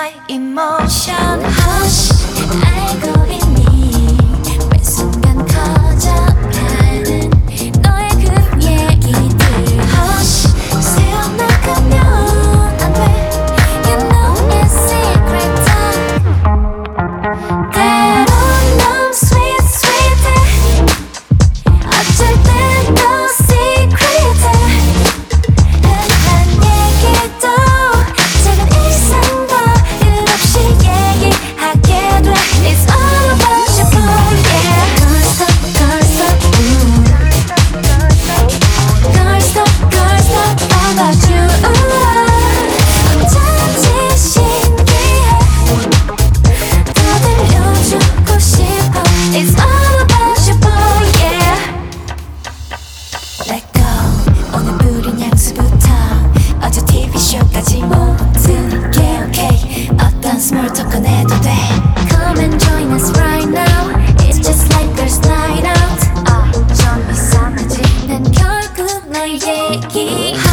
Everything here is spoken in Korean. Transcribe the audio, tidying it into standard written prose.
my emotion. Hush, 알고 있니? 매 순간 커져가는 너의 그 얘기들. Hush, 새어나가면 안 돼. You know it's secret time. 때론 너무 sweet sweet해. 어쩔 땐 더 secret해. 흔한 얘기도 작은 일상도 끝없이 얘기하게 돼. It's all about you, boy, yeah. Girls talk, girls talk about you. 어쩐지 신기해. 더 들려주고 싶어. It's all about you, boy, yeah. Let go. 오늘부린 향수부터 어제 TV쇼까지 모든 게 okay. 어떤 small talk 꺼내도 돼. Come and join us right now. It's just like girls night out. 좀 이상하지? 난 결국 널 얘기